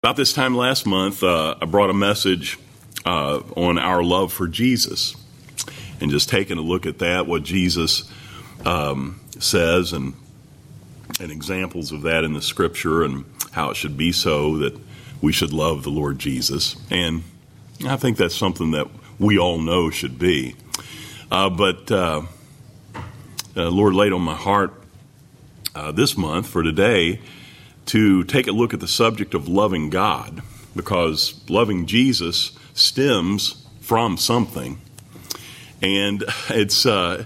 About this time last month, I brought a message on our love for Jesus, and just taking a look at that, what Jesus says, and examples of that in the Scripture, and how it should be so that we should love the Lord Jesus. And I think that's something that we all know should be. But the Lord laid on my heart this month for today to take a look at the subject of loving God, because loving Jesus stems from something. And it's,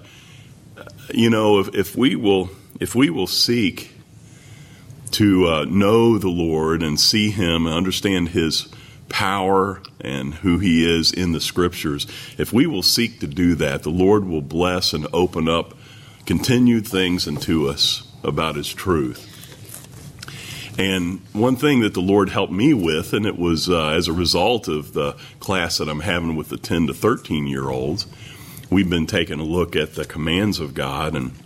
if we will seek to know the Lord and see Him and understand His power and who He is in the Scriptures, if we will seek to do that, the Lord will bless and open up continued things unto us about His truth. And one thing that the Lord helped me with, and it was as a result of the class that I'm having with the 10 to 13-year-olds, we've been taking a look at the commands of God, and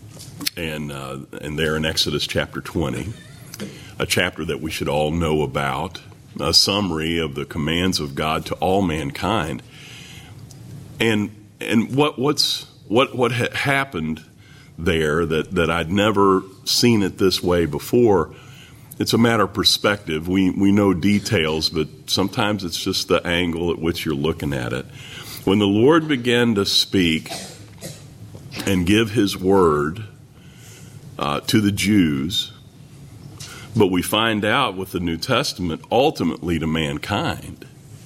there in Exodus chapter 20, a chapter that we should all know about, a summary of the commands of God to all mankind. And what had happened there that I'd never seen it this way before. It's a matter of perspective. We know details, but sometimes it's just the angle at which you're looking at it. When the Lord began to speak and give His word to the Jews, but we find out with the New Testament, ultimately to mankind,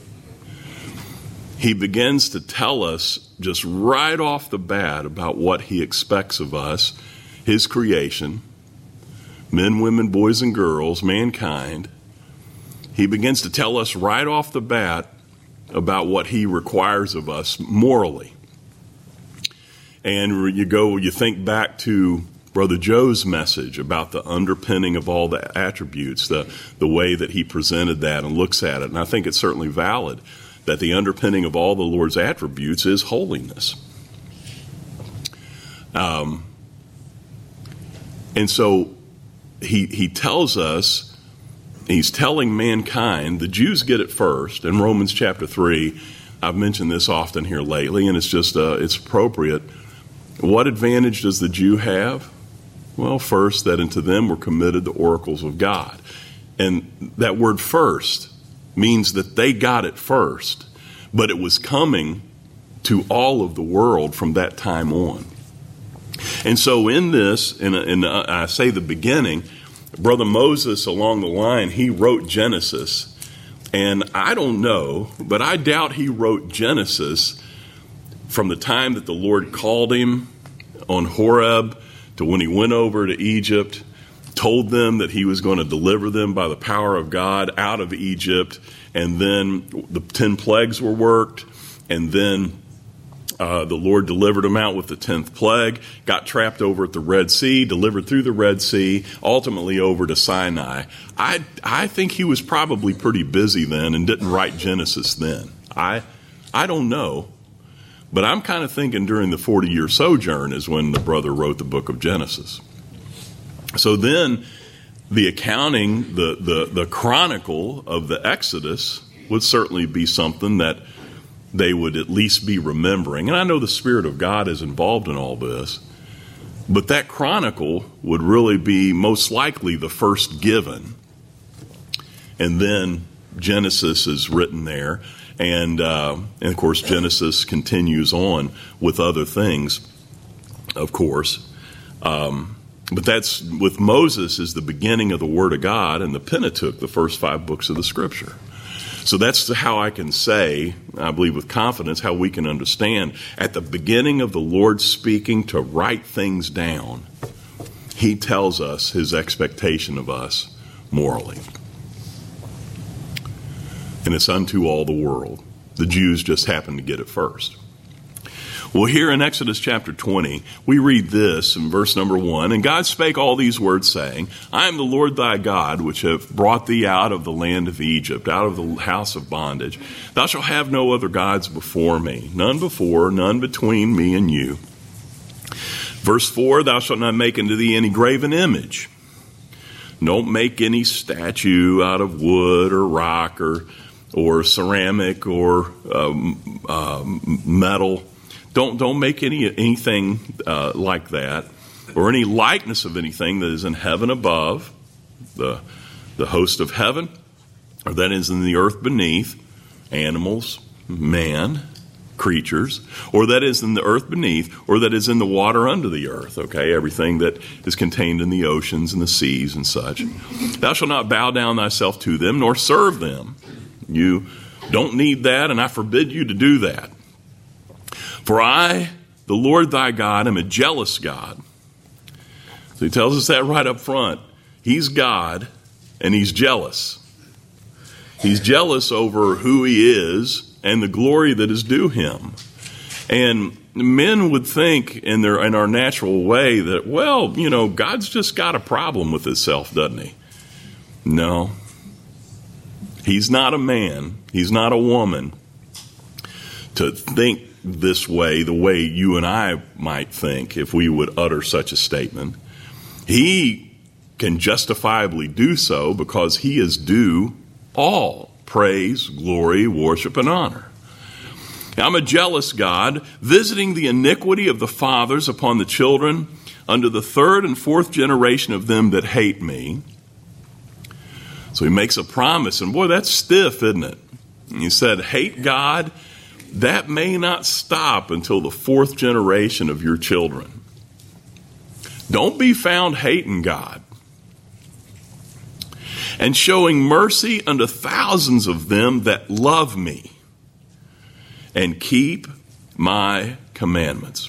He begins to tell us just right off the bat about what He expects of us, His creation, men, women, boys, and girls, mankind. He begins to tell us right off the bat about what He requires of us morally. And you think back to Brother Joe's message about the underpinning of all the attributes, the way that he presented that and looks at it. And I think it's certainly valid that the underpinning of all the Lord's attributes is holiness. And so He tells us, He's telling mankind, the Jews get it first. In Romans chapter 3, I've mentioned this often here lately, and it's just, it's appropriate. What advantage does the Jew have? Well, first, that unto them were committed the oracles of God. And that word first means that they got it first, but it was coming to all of the world from that time on. And so in this, I say the beginning, Brother Moses along the line, he wrote Genesis. And I don't know, but I doubt he wrote Genesis from the time that the Lord called him on Horeb to when he went over to Egypt, told them that He was going to deliver them by the power of God out of Egypt, and then the 10 plagues were worked, and then the Lord delivered them out with the 10th plague, got trapped over at the Red Sea, delivered through the Red Sea, ultimately over to Sinai. I think he was probably pretty busy then and didn't write Genesis then. I don't know, but I'm kind of thinking during the 40-year sojourn is when the brother wrote the book of Genesis. So then the accounting, the chronicle of the Exodus would certainly be something that they would at least be remembering. And I know the Spirit of God is involved in all this, but that chronicle would really be most likely the first given. And then Genesis is written there. And of course, Genesis continues on with other things, of course. But that's, with Moses, is the beginning of the Word of God, and the Pentateuch, the first 5 books of the Scripture. So that's how I can say, I believe with confidence, how we can understand at the beginning of the Lord speaking to write things down, He tells us His expectation of us morally. And it's unto all the world. The Jews just happened to get it first. Well, here in Exodus chapter 20, we read this in verse number 1. And God spake all these words, saying, I am the Lord thy God, which have brought thee out of the land of Egypt, out of the house of bondage. Thou shalt have no other gods before me, none before, none between me and you. Verse 4, thou shalt not make unto thee any graven image, Don't make any statue out of wood or rock or ceramic or metal. Don't make anything like that, or any likeness of anything that is in heaven above, the host of heaven, or that is in the earth beneath, animals, man, creatures, or that is in the earth beneath, or that is in the water under the earth, okay, everything that is contained in the oceans and the seas and such. Thou shalt not bow down thyself to them, nor serve them. You don't need that, and I forbid you to do that. For I, the Lord thy God, am a jealous God. So he tells us that right up front. He's God, and he's jealous. He's jealous over who he is and the glory that is due him. And men would think in our natural way that, well, God's just got a problem with himself, doesn't he? No. He's not a man. He's not a woman to think this way, the way you and I might think if we would utter such a statement. He can justifiably do so because he is due all praise, glory, worship, and honor. I'm a jealous God, visiting the iniquity of the fathers upon the children unto the third and fourth generation of them that hate me. So he makes a promise, and boy, that's stiff, isn't it? And he said, hate God, that may not stop until the fourth generation of your children. Don't be found hating God. And showing mercy unto thousands of them that love me and keep my commandments.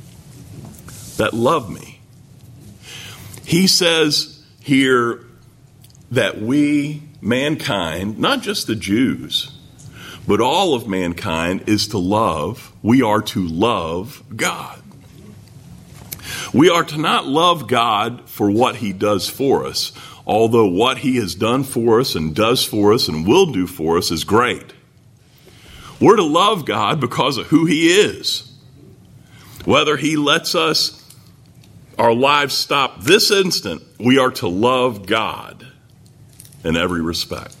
That love me. He says here that we, mankind, not just the Jews, but all of mankind is to love. We are to love God. We are to not love God for what he does for us, although what he has done for us and does for us and will do for us is great. We're to love God because of who he is. Whether he lets our lives stop this instant, we are to love God in every respect.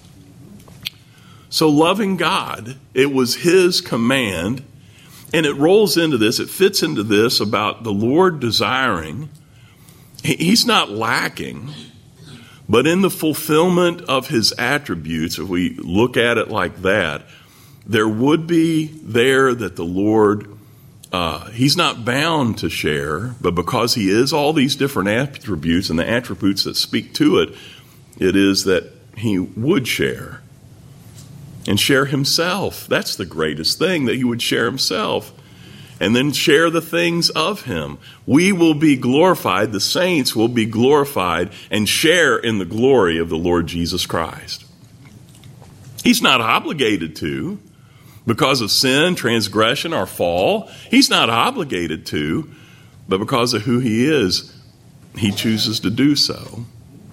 So loving God, it was his command, and it rolls into this, it fits into this about the Lord desiring. He's not lacking, but in the fulfillment of his attributes, if we look at it like that, there would be there that the Lord, he's not bound to share, but because he is all these different attributes and the attributes that speak to it, it is that he would share. And share himself. That's the greatest thing, that he would share himself. And then share the things of him. We will be glorified, the saints will be glorified and share in the glory of the Lord Jesus Christ. He's not obligated to, because of sin, transgression, or fall. He's not obligated to, but because of who he is, he chooses to do so.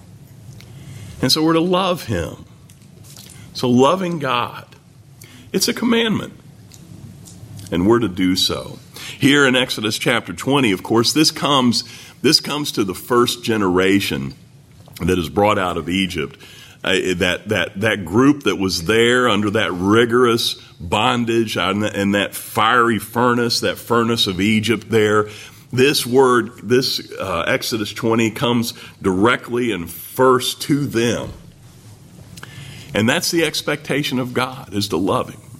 And so we're to love him. So loving God, it's a commandment, and we're to do so. Here in Exodus chapter 20, of course, this comes to the first generation that is brought out of Egypt. That group that was there under that rigorous bondage and that fiery furnace, that furnace of Egypt there. This Exodus 20 comes directly and first to them. And that's the expectation of God, is to love him.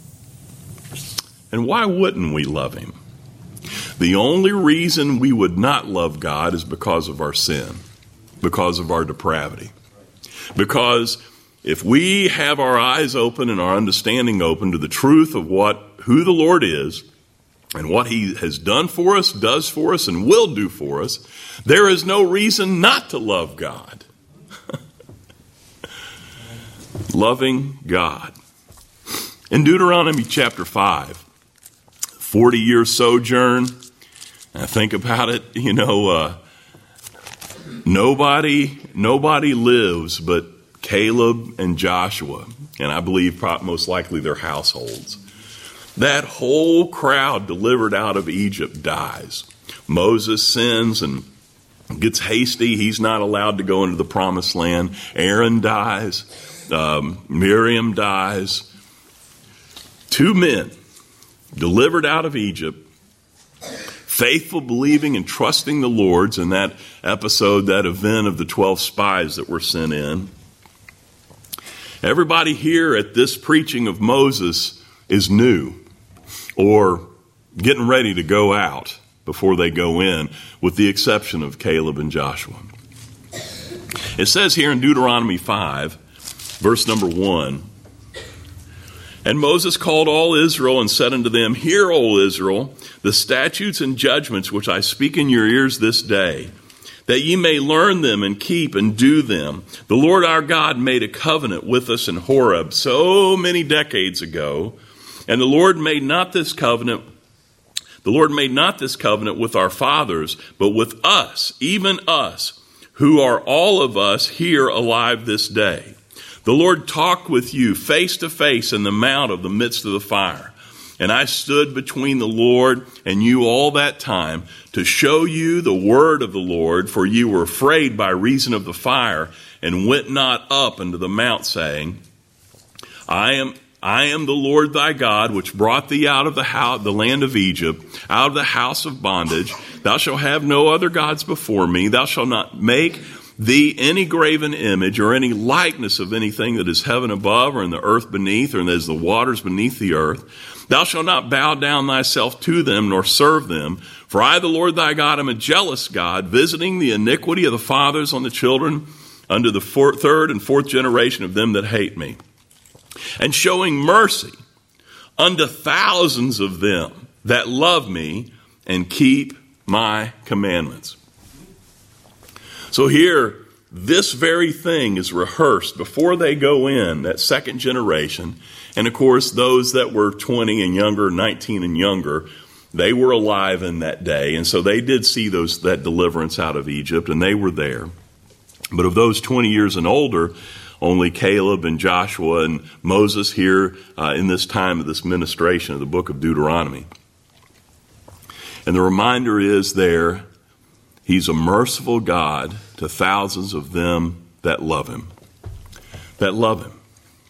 And why wouldn't we love him? The only reason we would not love God is because of our sin, because of our depravity. Because if we have our eyes open and our understanding open to the truth of who the Lord is and what he has done for us, does for us, and will do for us, there is no reason not to love God. Loving God. In Deuteronomy chapter 5, 40-year sojourn, I think about it, nobody lives but Caleb and Joshua, and I believe most likely their households. That whole crowd delivered out of Egypt dies. Moses sins and gets hasty. He's not allowed to go into the promised land. Aaron dies. Miriam dies. 2 men delivered out of Egypt, faithful, believing, and trusting the Lord's in that episode, that event of the 12 spies that were sent in. Everybody here at this preaching of Moses is new or getting ready to go out before they go in, with the exception of Caleb and Joshua. It says here in Deuteronomy 5, verse number 1, "And Moses called all Israel and said unto them, Hear, O Israel, the statutes and judgments which I speak in your ears this day, that ye may learn them and keep and do them. The Lord our God made a covenant with us in Horeb so many decades ago, and the Lord made not this covenant with our fathers, but with us, even us, who are all of us here alive this day. The Lord talked with you face to face in the mount of the midst of the fire. And I stood between the Lord and you all that time to show you the word of the Lord, for you were afraid by reason of the fire, and went not up into the mount, saying, I am the Lord thy God, which brought thee out of the land of Egypt, out of the house of bondage. Thou shalt have no other gods before me. Thou shalt not make thee any graven image or any likeness of anything that is heaven above or in the earth beneath or as the waters beneath the earth. Thou shalt not bow down thyself to them nor serve them. For I, the Lord thy God, am a jealous God, visiting the iniquity of the fathers on the children unto the third and fourth generation of them that hate me, and showing mercy unto thousands of them that love me and keep my commandments." So here, this very thing is rehearsed before they go in, that second generation. And of course, those that were 20 and younger, 19 and younger, they were alive in that day. And so they did see that deliverance out of Egypt, and they were there. But of those 20 years and older, only Caleb and Joshua and Moses here in this time of this ministration of the book of Deuteronomy. And the reminder is there, he's a merciful God to thousands of them that love him. That love him.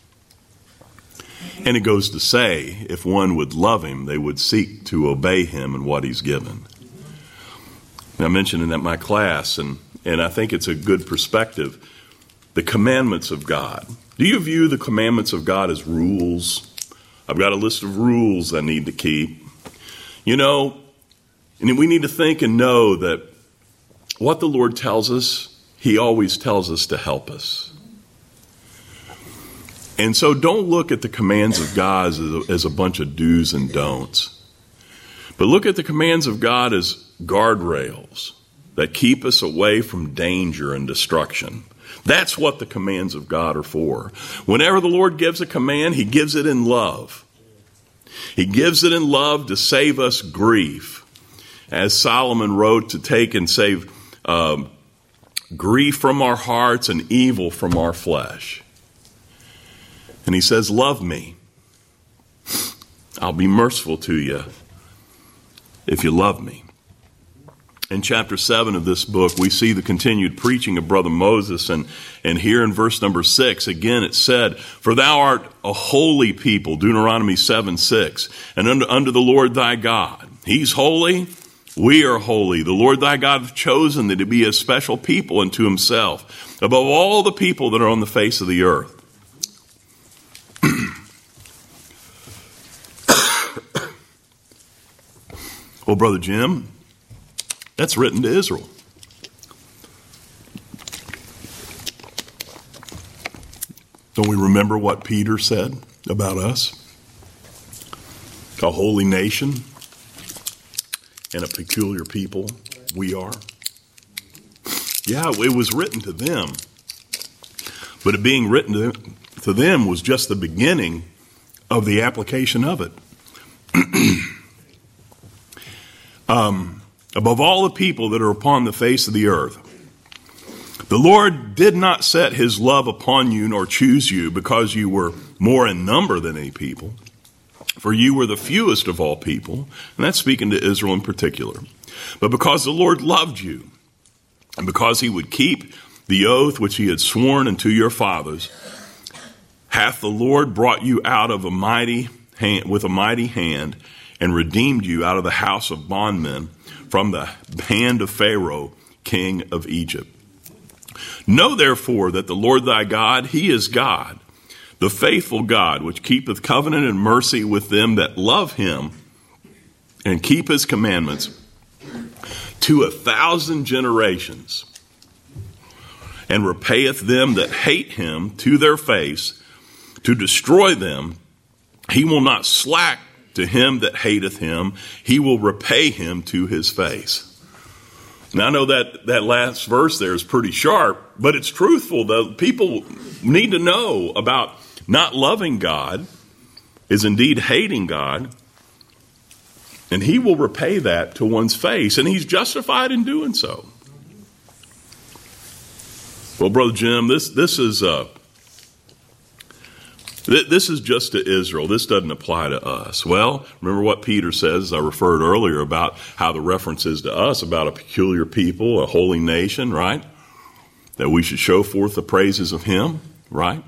And it goes to say, if one would love him, they would seek to obey him in what he's given. And I mentioned in my class, and I think it's a good perspective, the commandments of God. Do you view the commandments of God as rules? I've got a list of rules I need to keep. And we need to think and know that what the Lord tells us, he always tells us to help us. And so don't look at the commands of God as a bunch of do's and don'ts. But look at the commands of God as guardrails that keep us away from danger and destruction. That's what the commands of God are for. Whenever the Lord gives a command, he gives it in love. He gives it in love to save us grief. As Solomon wrote, to take and save grief from our hearts and evil from our flesh. And he says, love me. I'll be merciful to you if you love me. In chapter 7 of this book, we see the continued preaching of Brother Moses. And here in verse number 6, again it said, For thou art a holy people, Deuteronomy 7:6, and unto the Lord thy God. He's holy, we are holy. The Lord thy God hath chosen thee to be a special people unto himself, above all the people that are on the face of the earth. Well, Brother Jim, that's written to Israel. Don't we remember what Peter said about us? A holy nation and a peculiar people we are. Yeah, it was written to them. But it being written to them was just the beginning of the application of it. Above all the people that are upon the face of the earth, the Lord did not set his love upon you nor choose you because you were more in number than any people, for you were the fewest of all people, and that's speaking to Israel in particular, but because the Lord loved you And because he would keep the oath which he had sworn unto your fathers, hath the Lord brought you out of a mighty hand, with a mighty hand, and redeemed you out of the house of bondmen, from the hand of Pharaoh, king of Egypt. Know therefore that the Lord thy God, he is God, the faithful God, which keepeth covenant and mercy with them that love him and keep his commandments to 1,000 generations, and repayeth them that hate him to their face, to destroy them. He will not slack to him that hateth him. He will repay him to his face. Now, I know that last verse there is pretty sharp, but it's truthful. The people need to know about not loving God is indeed hating God, and he will repay that to one's face, and he's justified in doing so. Well, Brother Jim, this is just to Israel. This doesn't apply to us. Well, remember what Peter says, as I referred earlier, about how the reference is to us, about a peculiar people, a holy nation, right? That we should show forth the praises of him, right?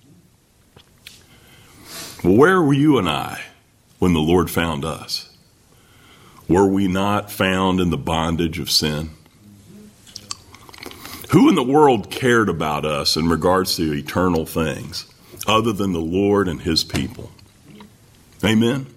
Well, where were you and I when the Lord found us? Were we not found in the bondage of sin? Who in the world cared about us in regards to eternal things other than the Lord and his people? Amen.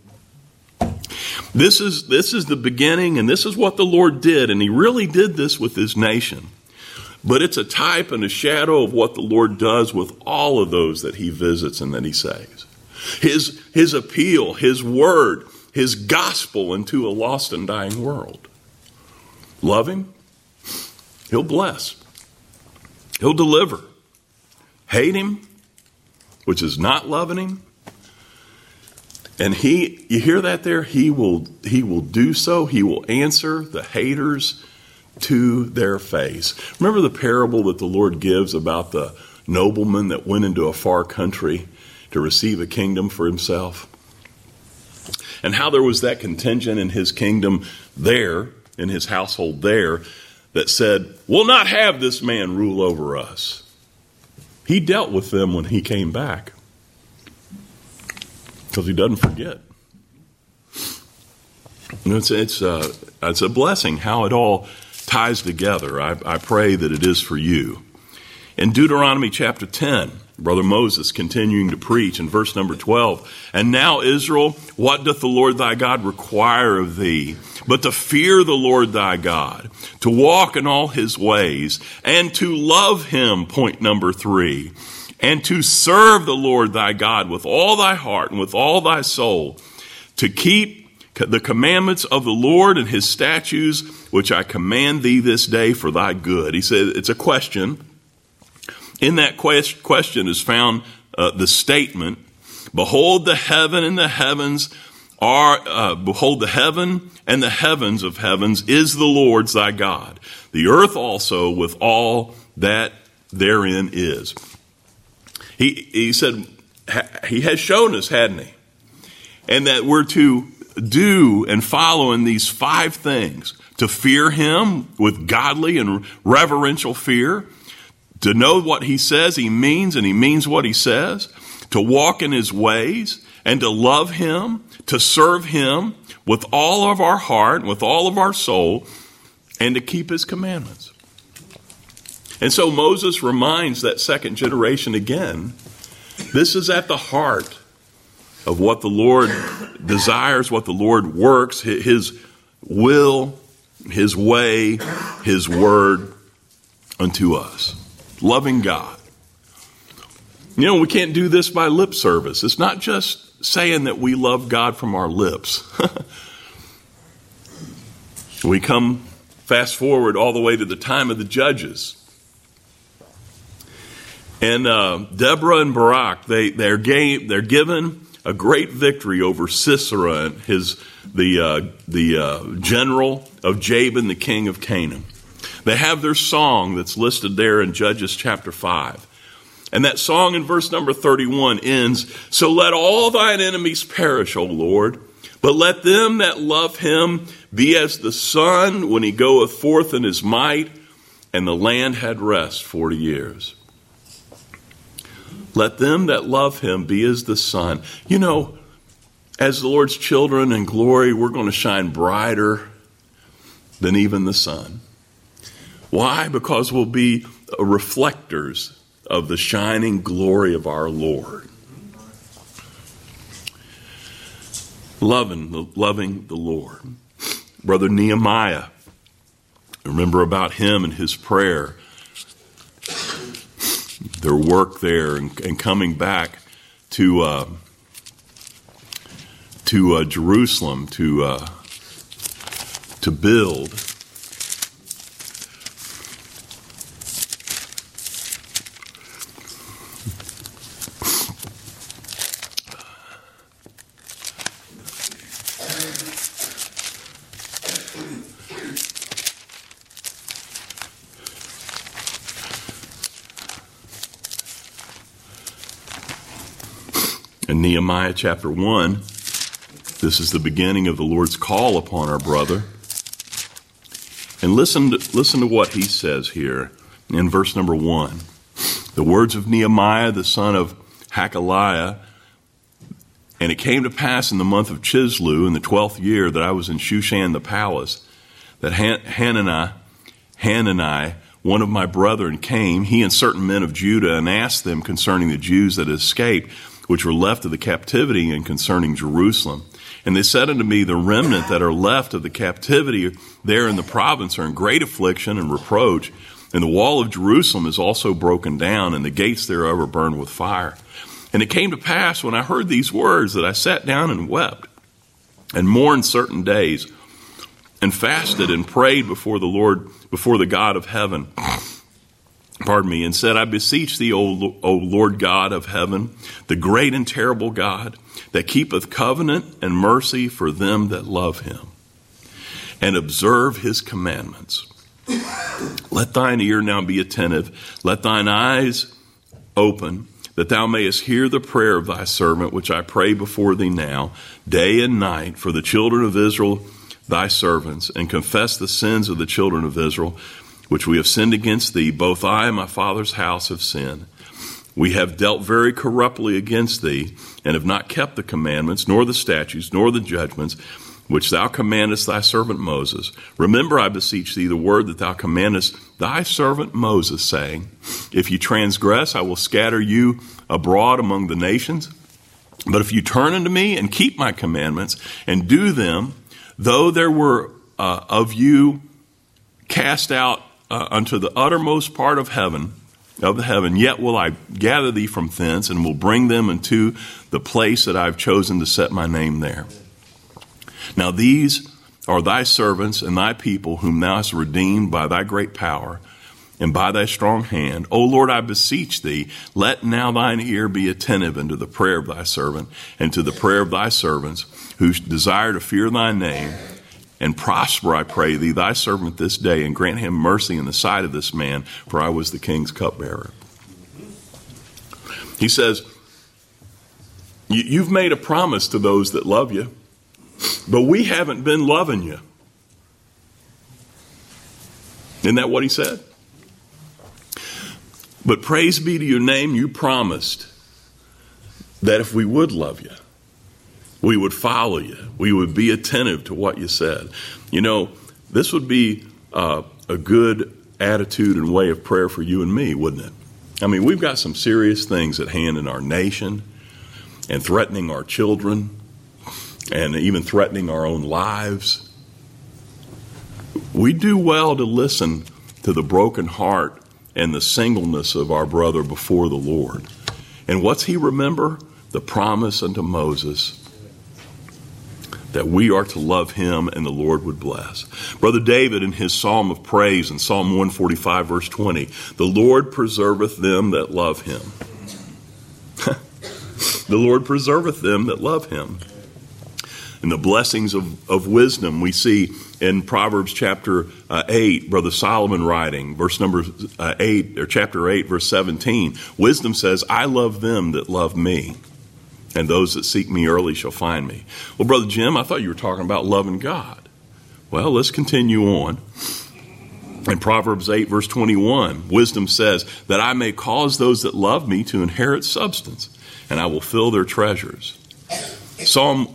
This is the beginning, and this is what the Lord did, and he really did this with his nation. But it's a type and a shadow of what the Lord does with all of those that he visits and that he saves. His appeal, his word, his gospel into a lost and dying world. Love him, he'll bless. He'll deliver. Hate him, which is not loving him. And you hear that there? He will do so. He will answer the haters to their face. Remember the parable that the Lord gives about the nobleman that went into a far country to receive a kingdom for himself? And how there was that contingent in his kingdom there, in his household there, that said, we'll not have this man rule over us. He dealt with them when he came back, because he doesn't forget. It's a blessing how it all ties together. I pray that it is for you. In Deuteronomy chapter 10, Brother Moses continuing to preach in verse number 12. And now, Israel, what doth the Lord thy God require of thee, but to fear the Lord thy God, to walk in all his ways, and to love him, point number 3, and to serve the Lord thy God with all thy heart and with all thy soul, to keep the commandments of the Lord and his statutes, which I command thee this day for thy good. He said it's a question. In that question is found the statement, behold the heaven and the heavens behold the heaven and the heavens of heavens is the Lord's thy God. The earth also with all that therein is. He said, he has shown us, hadn't he? And that we're to do and follow in these 5 things. To fear him with godly and reverential fear. To know what he says he means, and he means what he says. To walk in his ways, and to love him, to serve him with all of our heart, with all of our soul, and to keep his commandments. And so Moses reminds that second generation again, this is at the heart of what the Lord desires, what the Lord works, his will, his way, his word unto us. Loving God. You know, we can't do this by lip service. It's not just saying that we love God from our lips. We come fast forward all the way to the time of the judges. And Deborah and Barak, they're given a great victory over Sisera, the general of Jabin, the king of Canaan. They have their song that's listed there in Judges chapter 5. And that song in verse number 31 ends, so let all thine enemies perish, O Lord, but let them that love him be as the sun when he goeth forth in his might, and the land had rest 40 years. Let them that love him be as the sun. You know, as the Lord's children in glory, we're going to shine brighter than even the sun. Why? Because we'll be reflectors of the shining glory of our Lord. Loving the Lord. Brother Nehemiah, remember about him and his prayer, their work there and coming back to Jerusalem to build. In Nehemiah chapter 1, this is the beginning of the Lord's call upon our brother. And listen to what he says here in verse number 1. The words of Nehemiah, the son of Hakaliah. And it came to pass in the month of Chislew, in the 12th year, that I was in Shushan the palace, that Hanani, one of my brethren, came, he and certain men of Judah, and asked them concerning the Jews that had escaped, which were left of the captivity, and concerning Jerusalem. And they said unto me, the remnant that are left of the captivity there in the province are in great affliction and reproach, and the wall of Jerusalem is also broken down, and the gates thereof are burned with fire. And it came to pass, when I heard these words, that I sat down and wept, and mourned certain days, and fasted and prayed before the Lord, before the God of heaven. And said, I beseech thee, O Lord God of heaven, the great and terrible God, that keepeth covenant and mercy for them that love him, and observe his commandments. Let thine ear now be attentive, let thine eyes open, that thou mayest hear the prayer of thy servant, which I pray before thee now, day and night, for the children of Israel, thy servants, and confess the sins of the children of Israel, which we have sinned against thee. Both I and my father's house have sinned. We have dealt very corruptly against thee, and have not kept the commandments, nor the statutes, nor the judgments, which thou commandest thy servant Moses. Remember, I beseech thee, the word that thou commandest thy servant Moses, saying, if you transgress, I will scatter you abroad among the nations. But if you turn unto me and keep my commandments and do them, though there were of you cast out unto the uttermost part of the heaven, yet will I gather thee from thence, and will bring them into the place that I have chosen to set my name there. Now these are thy servants and thy people, whom thou hast redeemed by thy great power and by thy strong hand. O Lord, I beseech thee, let now thine ear be attentive unto the prayer of thy servant, and to the prayer of thy servants, who desire to fear thy name. And prosper, I pray thee, thy servant this day, and grant him mercy in the sight of this man, for I was the king's cupbearer. He says, you've made a promise to those that love you, but we haven't been loving you. Isn't that what he said? But praise be to your name, you promised that if we would love you, we would follow you. We would be attentive to what you said. You know, this would be a good attitude and way of prayer for you and me, wouldn't it? I mean, we've got some serious things at hand in our nation, and threatening our children, and even threatening our own lives. We do well to listen to the broken heart and the singleness of our brother before the Lord. And what's he remember? The promise unto Moses that we are to love him and the Lord would bless. Brother David, in his psalm of praise in Psalm 145, verse 20, the Lord preserveth them that love him. The Lord preserveth them that love him. And the blessings of wisdom we see in Proverbs chapter 8, Brother Solomon writing, verse number 8, or chapter 8, verse 17. Wisdom says, I love them that love me, and those that seek me early shall find me. Well, Brother Jim, I thought you were talking about loving God. Well, let's continue on. In Proverbs 8, verse 21, wisdom says that I may cause those that love me to inherit substance, and I will fill their treasures. Psalm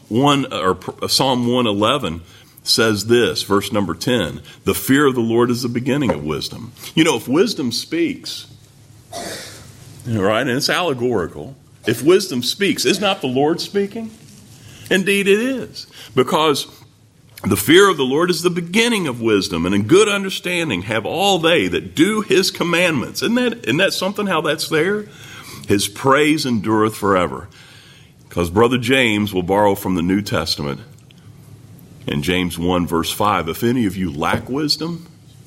111 says this, verse number 10, the fear of the Lord is the beginning of wisdom. You know, if wisdom speaks, right, and it's allegorical, if wisdom speaks, is not the Lord speaking? Indeed it is, because the fear of the Lord is the beginning of wisdom, and in good understanding have all they that do his commandments. Isn't that something, how that's there? His praise endureth forever. Because Brother James will borrow from the New Testament in James 1, verse 5, if any of you lack wisdom,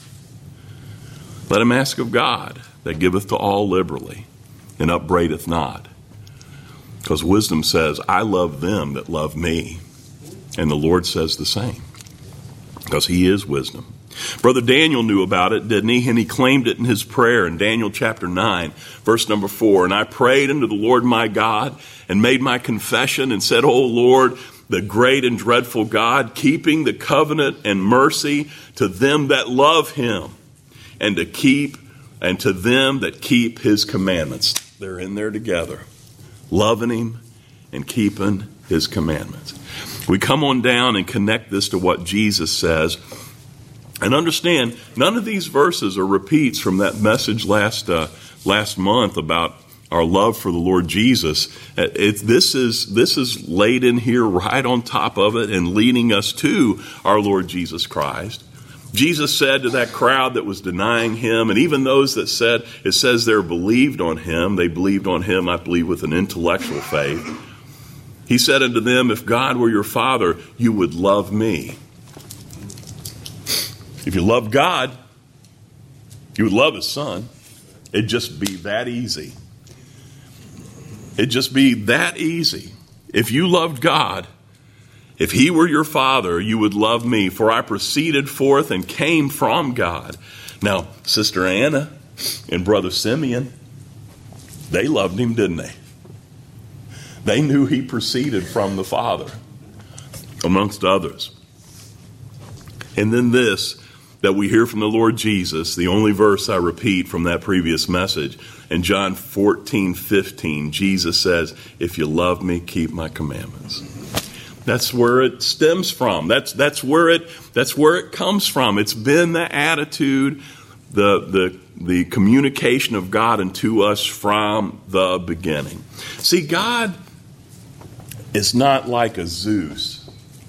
let him ask of God, that giveth to all liberally, and upbraideth not. Because wisdom says, I love them that love me. And the Lord says the same, because he is wisdom. Brother Daniel knew about it, didn't he? And he claimed it in his prayer in Daniel chapter 9, verse number 4. And I prayed unto the Lord my God and made my confession and said, O Lord, the great and dreadful God, keeping the covenant and mercy to them that love him and to them that keep his commandments. They're in there together, loving him and keeping his commandments. We come on down and connect this to what Jesus says. And understand, none of these verses are repeats from that message last month about our love for the Lord Jesus. This is laid in here right on top of it and leading us to our Lord Jesus Christ. Jesus said to that crowd that was denying him, and even those that said, it says they believed on him, I believe, with an intellectual faith. He said unto them, if God were your Father, you would love me. If you love God, you would love his Son. It'd just be that easy. It'd just be that easy. If you loved God, if he were your Father, you would love me, for I proceeded forth and came from God. Now, Sister Anna and Brother Simeon, they loved him, didn't they? They knew he proceeded from the Father, amongst others. And then this, that we hear from the Lord Jesus, the only verse I repeat from that previous message. In John 14:15, Jesus says, if you love me, keep my commandments. That's where it stems from. That's where it comes from. It's been the attitude, the communication of God unto us from the beginning. See, God is not like a Zeus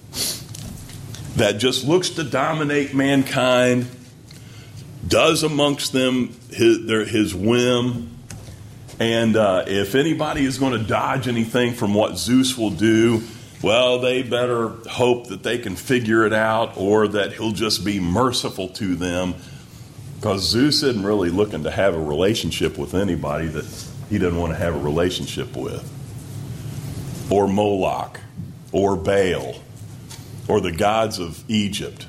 that just looks to dominate mankind, does amongst them his whim, and if anybody is going to dodge anything from what Zeus will do, well, they better hope that they can figure it out, or that he'll just be merciful to them, because Zeus isn't really looking to have a relationship with anybody that he doesn't want to have a relationship with. Or Moloch, or Baal, or the gods of Egypt,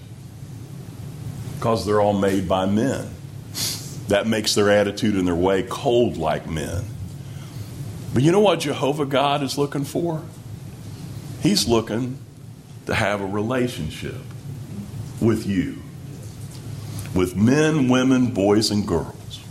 because they're all made by men. That makes their attitude and their way cold like men. But you know what Jehovah God is looking for? He's looking to have a relationship with you, with men, women, boys, and girls.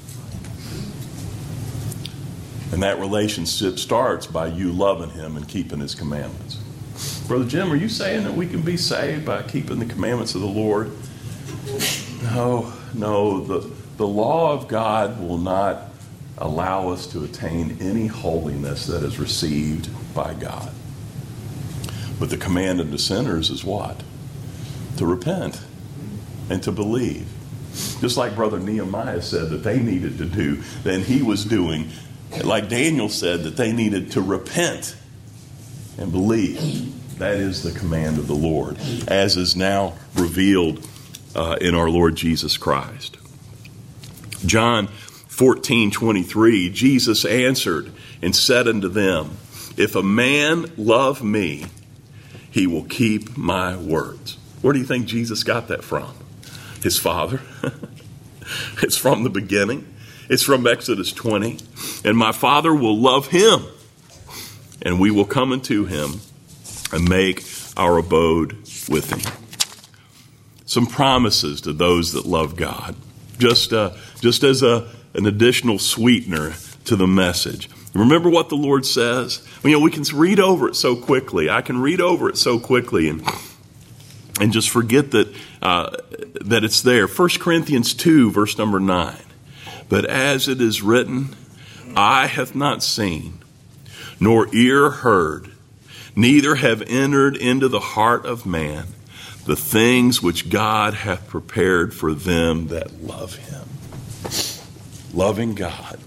And that relationship starts by you loving him and keeping his commandments. Brother Jim, are you saying that we can be saved by keeping the commandments of the Lord? No. The law of God will not allow us to attain any holiness that is received by God. But the command of the sinners is what? To repent and to believe. Just like Brother Nehemiah said that they needed to do, then he was doing. Like Daniel said that they needed to repent and believe. That is the command of the Lord, as is now revealed in our Lord Jesus Christ. John 14:23, Jesus answered and said unto them, if a man love me, he will keep my words. Where do you think Jesus got that from? His Father. It's from the beginning. It's from Exodus 20. And my Father will love him, and we will come unto him and make our abode with him. Some promises to those that love God. just as an additional sweetener to the message. Remember what the Lord says? We can read over it so quickly. I can read over it so quickly and just forget that it's there. 1 Corinthians 2, verse number 9. But as it is written, eye hath not seen, nor ear heard, neither have entered into the heart of man the things which God hath prepared for them that love him. Loving God.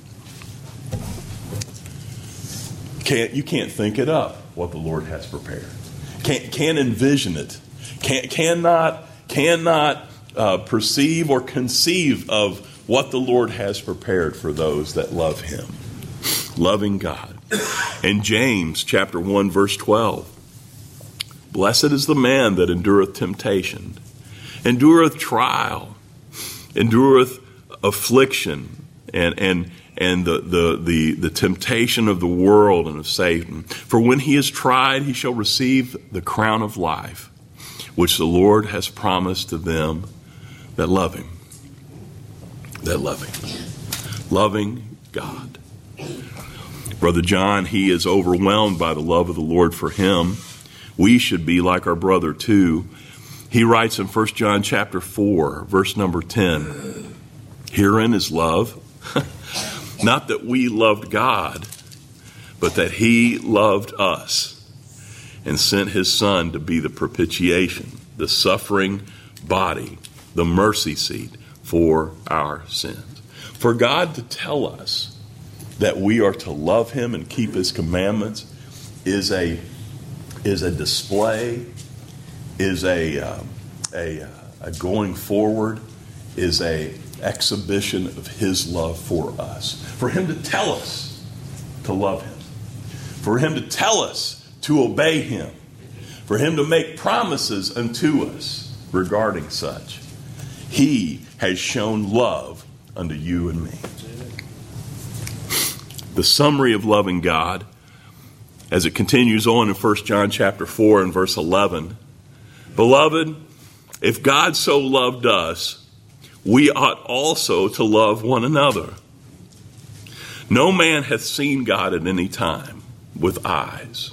You can't think it up, what the Lord has prepared. Can't envision it. Cannot perceive or conceive of what the Lord has prepared for those that love him. Loving God. In James chapter 1, verse 12, blessed is the man that endureth temptation, endureth trial, endureth affliction, and the temptation of the world and of Satan. For when he is tried, he shall receive the crown of life, which the Lord has promised to them that love him. That love him. Loving God. Brother John, he is overwhelmed by the love of the Lord for him. We should be like our brother too. He writes in 1 John chapter 4, verse number 10, herein is love, not that we loved God, but that he loved us and sent his Son to be the propitiation, the suffering body, the mercy seat for our sins. For God to tell us that we are to love him and keep his commandments is a display, is a going forward, is a exhibition of his love for us. For him to tell us to love him. For him to tell us to obey him. For him to make promises unto us regarding such. He has shown love unto you and me. The summary of loving God, as it continues on in 1 John chapter 4 and verse 11. Beloved, if God so loved us, we ought also to love one another. No man hath seen God at any time with eyes.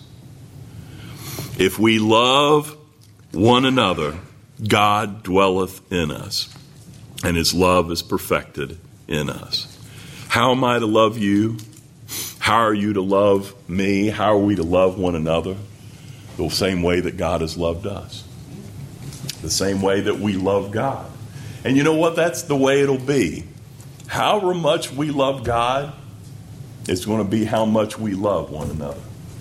If we love one another, God dwelleth in us, and his love is perfected in us. How am I to love you? How are you to love me? How are we to love one another? The same way that God has loved us. The same way that we love God. And you know what? That's the way it'll be. However much we love God, it's going to be how much we love one another.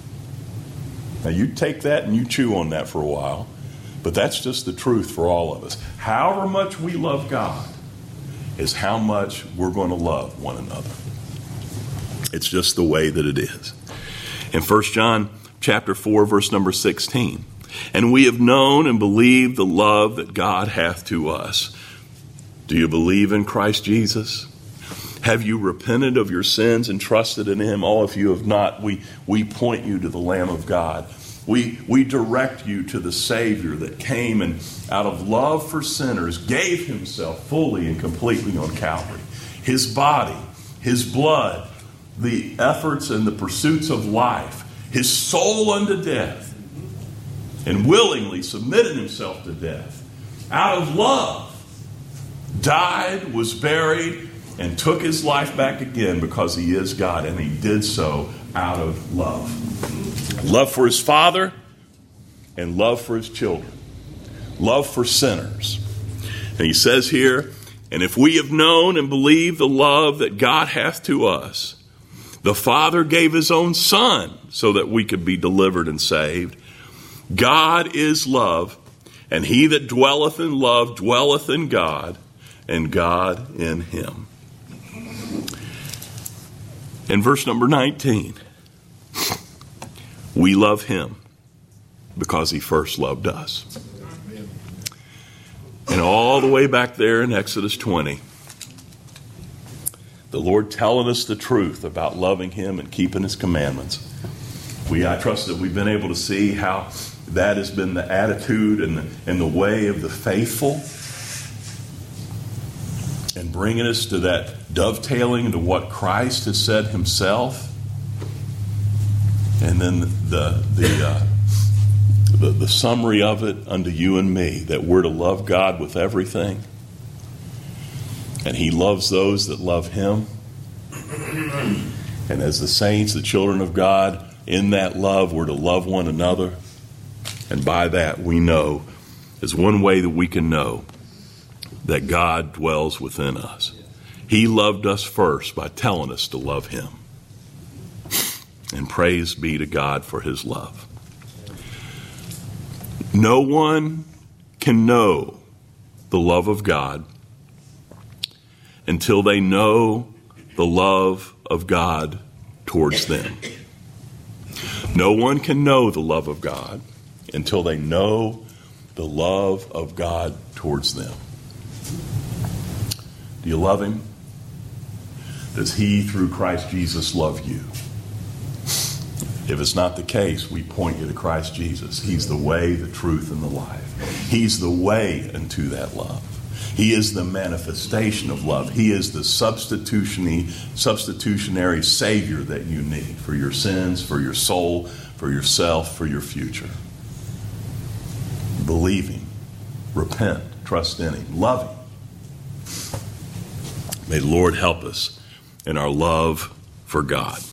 Now you take that and you chew on that for a while, but that's just the truth for all of us. However much we love God is how much we're going to love one another. It's just the way that it is. In 1 John chapter 4, verse number 16, and we have known and believed the love that God hath to us. Do you believe in Christ Jesus? Have you repented of your sins and trusted in him? Oh, if you have not, we point you to the Lamb of God. We direct you to the Savior that came and out of love for sinners gave himself fully and completely on Calvary. His body, his blood, the efforts and the pursuits of life, his soul unto death, and willingly submitted himself to death. Out of love, died, was buried, and took his life back again because he is God, and he did so out of love. Love for his Father and love for his children. Love for sinners. And he says here, and if we have known and believed the love that God hath to us, the Father gave his own Son so that we could be delivered and saved. God is love, and he that dwelleth in love dwelleth in God, and God in him. In verse number 19, we love him because he first loved us. And all the way back there in Exodus 20, the Lord telling us the truth about loving him and keeping his commandments. I trust that we've been able to see how that has been the attitude and the way of the faithful. And bringing us to that dovetailing into what Christ has said himself. And then the summary of it unto you and me, that we're to love God with everything. And he loves those that love him. And as the saints, the children of God, in that love, we're to love one another. And by that we know, is one way that we can know that God dwells within us. He loved us first by telling us to love him. And praise be to God for his love. No one can know the love of God until they know the love of God towards them. No one can know the love of God until they know the love of God towards them. Do you love him? Does he, through Christ Jesus, love you? If it's not the case, we point you to Christ Jesus. He's the way, the truth, and the life. He's the way into that love. He is the manifestation of love. He is the substitutionary Savior that you need for your sins, for your soul, for yourself, for your future. Believe him. Repent. Trust in him. Love him. May the Lord help us in our love for God.